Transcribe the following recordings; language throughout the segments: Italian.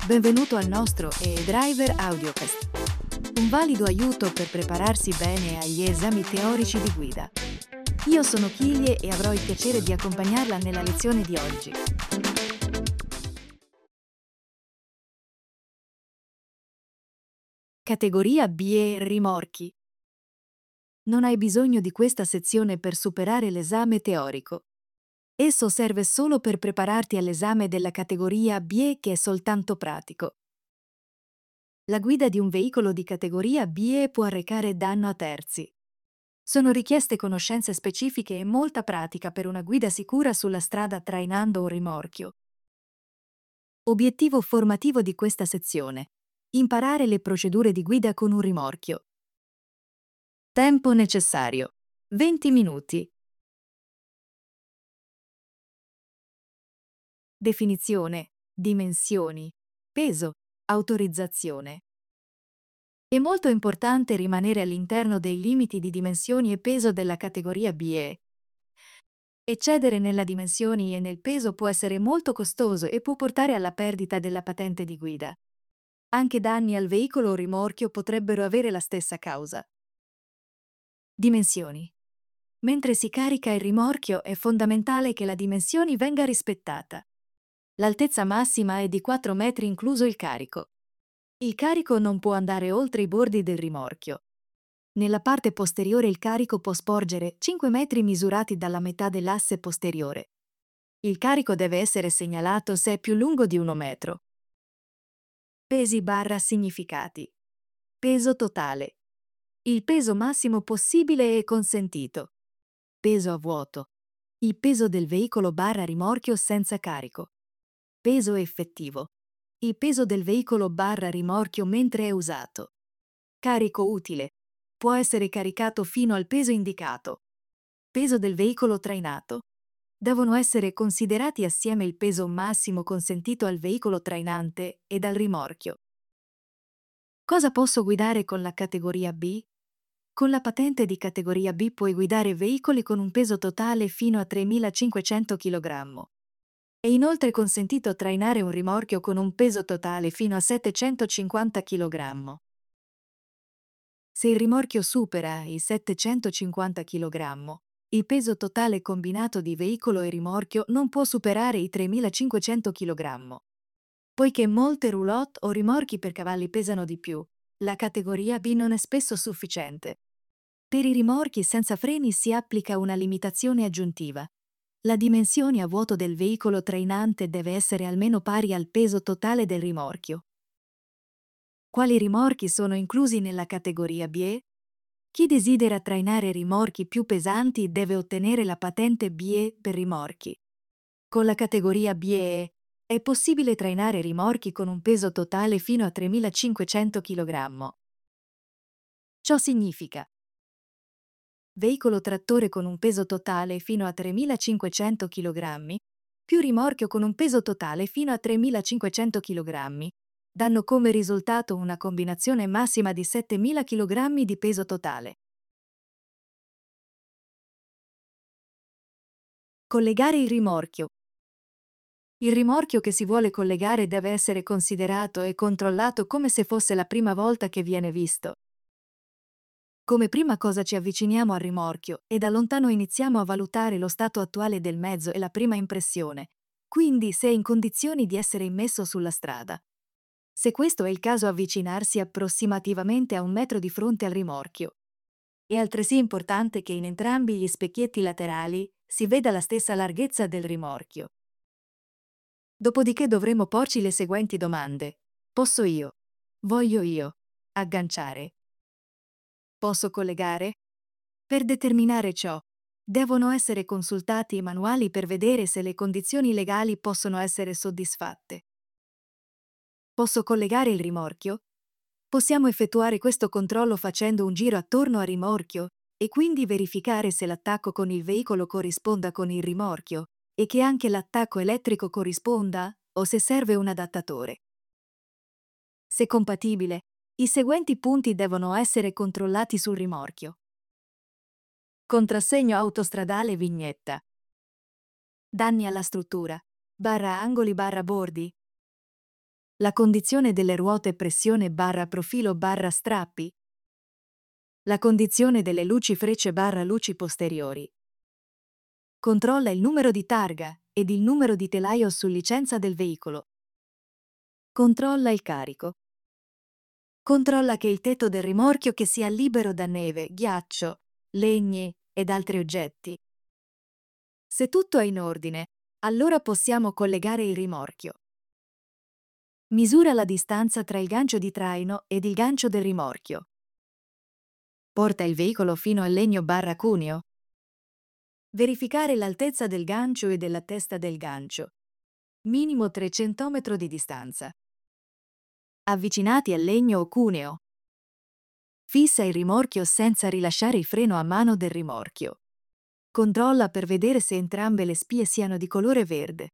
Benvenuto al nostro e-Driver Audiocast, un valido aiuto per prepararsi bene agli esami teorici di guida. Io sono Kilie e avrò il piacere di accompagnarla nella lezione di oggi. Categoria B e rimorchi. Non hai bisogno di questa sezione per superare l'esame teorico. Esso serve solo per prepararti all'esame della categoria B che è soltanto pratico. La guida di un veicolo di categoria B può arrecare danno a terzi. Sono richieste conoscenze specifiche e molta pratica per una guida sicura sulla strada trainando un rimorchio. Obiettivo formativo di questa sezione: imparare le procedure di guida con un rimorchio. Tempo necessario: 20 minuti. Definizione, dimensioni, peso, autorizzazione. È molto importante rimanere all'interno dei limiti di dimensioni e peso della categoria B. Eccedere nella dimensioni e nel peso può essere molto costoso e può portare alla perdita della patente di guida. Anche danni al veicolo o rimorchio potrebbero avere la stessa causa. Dimensioni. Mentre si carica il rimorchio è fondamentale che la dimensione venga rispettata. L'altezza massima è di 4 metri incluso il carico. Il carico non può andare oltre i bordi del rimorchio. Nella parte posteriore il carico può sporgere 5 metri misurati dalla metà dell'asse posteriore. Il carico deve essere segnalato se è più lungo di 1 metro. Pesi/significati. Peso totale. Il peso massimo possibile e consentito. Peso a vuoto. Il peso del veicolo/rimorchio senza carico. Peso effettivo. Il peso del veicolo/rimorchio mentre è usato. Carico utile. Può essere caricato fino al peso indicato. Peso del veicolo trainato. Devono essere considerati assieme il peso massimo consentito al veicolo trainante e dal rimorchio. Cosa posso guidare con la categoria B? Con la patente di categoria B puoi guidare veicoli con un peso totale fino a 3.500 kg. È inoltre consentito trainare un rimorchio con un peso totale fino a 750 kg. Se il rimorchio supera i 750 kg, il peso totale combinato di veicolo e rimorchio non può superare i 3.500 kg. Poiché molte roulotte o rimorchi per cavalli pesano di più, la categoria B non è spesso sufficiente. Per i rimorchi senza freni si applica una limitazione aggiuntiva. La dimensione a vuoto del veicolo trainante deve essere almeno pari al peso totale del rimorchio. Quali rimorchi sono inclusi nella categoria B? Chi desidera trainare rimorchi più pesanti deve ottenere la patente BE per rimorchi. Con la categoria BE è possibile trainare rimorchi con un peso totale fino a 3.500 kg. Ciò significa veicolo trattore con un peso totale fino a 3.500 kg, più rimorchio con un peso totale fino a 3.500 kg, danno come risultato una combinazione massima di 7.000 kg di peso totale. Collegare il rimorchio. Il rimorchio che si vuole collegare deve essere considerato e controllato come se fosse la prima volta che viene visto. Come prima cosa ci avviciniamo al rimorchio e da lontano iniziamo a valutare lo stato attuale del mezzo e la prima impressione, quindi se è in condizioni di essere immesso sulla strada. Se questo è il caso, avvicinarsi approssimativamente a 1 metro di fronte al rimorchio. È altresì importante che in entrambi gli specchietti laterali si veda la stessa larghezza del rimorchio. Dopodiché dovremo porci le seguenti domande. Posso io? Voglio io? Agganciare? Posso collegare? Per determinare ciò, devono essere consultati i manuali per vedere se le condizioni legali possono essere soddisfatte. Posso collegare il rimorchio? Possiamo effettuare questo controllo facendo un giro attorno al rimorchio e quindi verificare se l'attacco con il veicolo corrisponda con il rimorchio e che anche l'attacco elettrico corrisponda o se serve un adattatore. Se compatibile, i seguenti punti devono essere controllati sul rimorchio. Contrassegno autostradale vignetta. Danni alla struttura, /angoli /bordi. La condizione delle ruote pressione barra profilo barra strappi. La condizione delle luci frecce barra luci posteriori. Controlla il numero di targa ed il numero di telaio su licenza del veicolo. Controlla il carico. Controlla che il tetto del rimorchio che sia libero da neve, ghiaccio, legni ed altri oggetti. Se tutto è in ordine, allora possiamo collegare il rimorchio. Misura la distanza tra il gancio di traino ed il gancio del rimorchio. Porta il veicolo fino al legno barra cuneo. Verificare l'altezza del gancio e della testa del gancio. Minimo 300 metri di distanza. Avvicinati al legno o cuneo. Fissa il rimorchio senza rilasciare il freno a mano del rimorchio. Controlla per vedere se entrambe le spie siano di colore verde.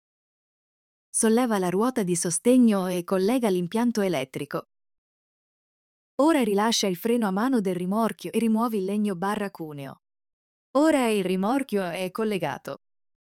Solleva la ruota di sostegno e collega l'impianto elettrico. Ora rilascia il freno a mano del rimorchio e rimuovi il legno barra cuneo. Ora il rimorchio è collegato.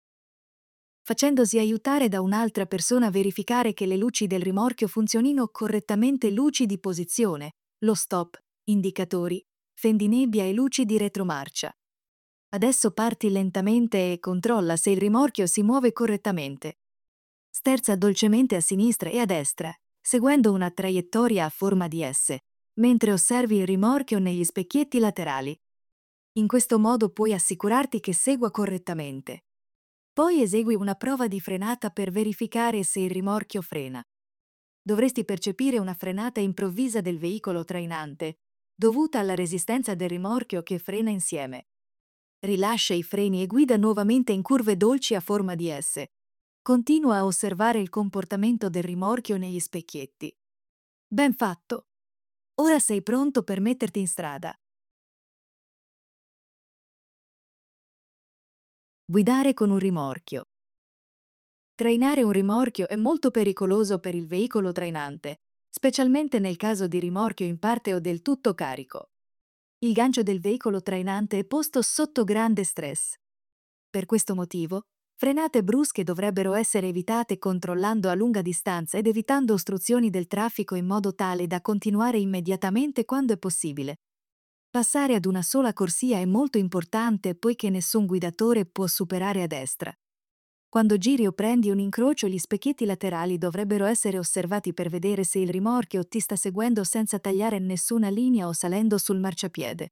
Facendosi aiutare da un'altra persona a verificare che le luci del rimorchio funzionino correttamente, luci di posizione, lo stop, indicatori, fendinebbia e luci di retromarcia. Adesso parti lentamente e controlla se il rimorchio si muove correttamente. Sterza dolcemente a sinistra e a destra, seguendo una traiettoria a forma di S, mentre osservi il rimorchio negli specchietti laterali. In questo modo puoi assicurarti che segua correttamente. Poi esegui una prova di frenata per verificare se il rimorchio frena. Dovresti percepire una frenata improvvisa del veicolo trainante, dovuta alla resistenza del rimorchio che frena insieme. Rilascia i freni e guida nuovamente in curve dolci a forma di S. Continua a osservare il comportamento del rimorchio negli specchietti. Ben fatto! Ora sei pronto per metterti in strada. Guidare con un rimorchio. Trainare un rimorchio è molto pericoloso per il veicolo trainante, specialmente nel caso di rimorchio in parte o del tutto carico. Il gancio del veicolo trainante è posto sotto grande stress. Per questo motivo, frenate brusche dovrebbero essere evitate controllando a lunga distanza ed evitando ostruzioni del traffico in modo tale da continuare immediatamente quando è possibile. Passare ad una sola corsia è molto importante poiché nessun guidatore può superare a destra. Quando giri o prendi un incrocio, gli specchietti laterali dovrebbero essere osservati per vedere se il rimorchio ti sta seguendo senza tagliare nessuna linea o salendo sul marciapiede.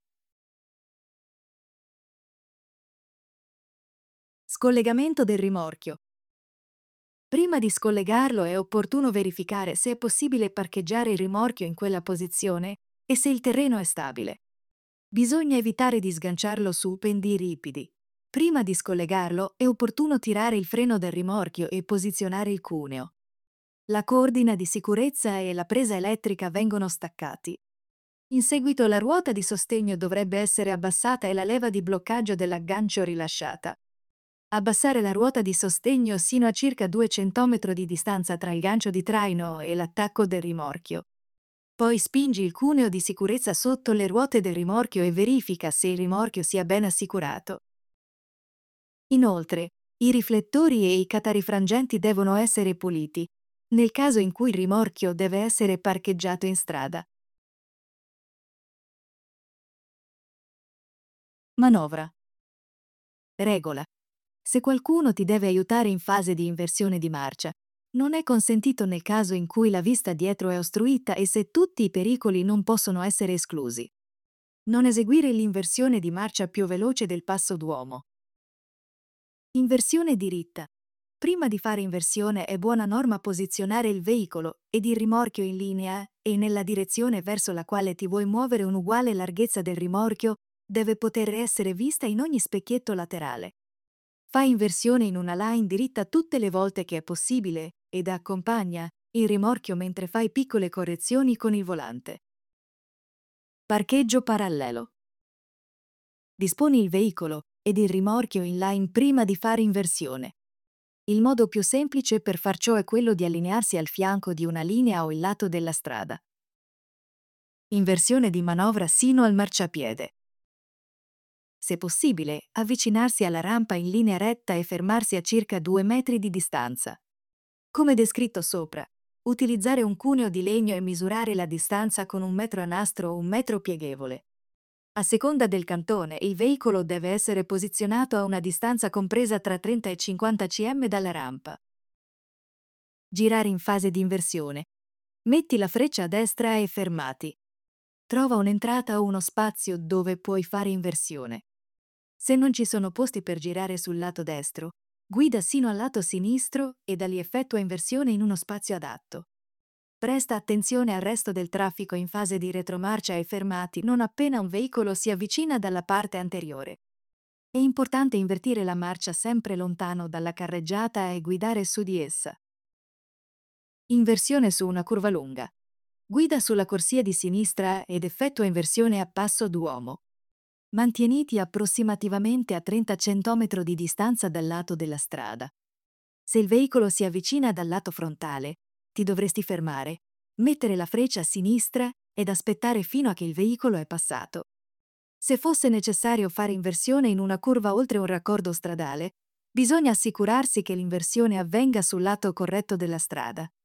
Scollegamento del rimorchio. Prima di scollegarlo è opportuno verificare se è possibile parcheggiare il rimorchio in quella posizione e se il terreno è stabile. Bisogna evitare di sganciarlo su pendii ripidi. Prima di scollegarlo è opportuno tirare il freno del rimorchio e posizionare il cuneo. La cordina di sicurezza e la presa elettrica vengono staccati. In seguito la ruota di sostegno dovrebbe essere abbassata e la leva di bloccaggio dell'aggancio rilasciata. Abbassare la ruota di sostegno sino a circa 200 metri di distanza tra il gancio di traino e l'attacco del rimorchio. Poi spingi il cuneo di sicurezza sotto le ruote del rimorchio e verifica se il rimorchio sia ben assicurato. Inoltre, i riflettori e i catarifrangenti devono essere puliti, nel caso in cui il rimorchio deve essere parcheggiato in strada. Manovra. Regola. Se qualcuno ti deve aiutare in fase di inversione di marcia, non è consentito nel caso in cui la vista dietro è ostruita e se tutti i pericoli non possono essere esclusi. Non eseguire l'inversione di marcia più veloce del passo d'uomo. Inversione diritta. Prima di fare inversione è buona norma posizionare il veicolo ed il rimorchio in linea e nella direzione verso la quale ti vuoi muovere. Un'uguale larghezza del rimorchio deve poter essere vista in ogni specchietto laterale. Fai inversione in una line diritta tutte le volte che è possibile ed accompagna il rimorchio mentre fai piccole correzioni con il volante. Parcheggio parallelo. Disponi il veicolo ed il rimorchio in line prima di fare inversione. Il modo più semplice per far ciò è quello di allinearsi al fianco di una linea o il lato della strada. Inversione di manovra sino al marciapiede. Se possibile, avvicinarsi alla rampa in linea retta e fermarsi a circa 2 metri di distanza. Come descritto sopra, Utilizzare un cuneo di legno e misurare la distanza con un metro a nastro o un metro pieghevole. A seconda del cantone, il veicolo deve essere posizionato a una distanza compresa tra 30 e 50 cm dalla rampa. Girare in fase di inversione. Metti la freccia a destra e fermati. Trova un'entrata o uno spazio dove puoi fare inversione. Se non ci sono posti per girare sul lato destro, guida sino al lato sinistro e da lì effettua inversione in uno spazio adatto. Presta attenzione al resto del traffico in fase di retromarcia e fermati non appena un veicolo si avvicina dalla parte anteriore. È importante invertire la marcia sempre lontano dalla carreggiata e guidare su di essa. Inversione su una curva lunga. Guida sulla corsia di sinistra ed effettua inversione a passo d'uomo. Mantieniti approssimativamente a 30 cm di distanza dal lato della strada. Se il veicolo si avvicina dal lato frontale, ti dovresti fermare, mettere la freccia a sinistra ed aspettare fino a che il veicolo è passato. Se fosse necessario fare inversione in una curva oltre un raccordo stradale, bisogna assicurarsi che l'inversione avvenga sul lato corretto della strada.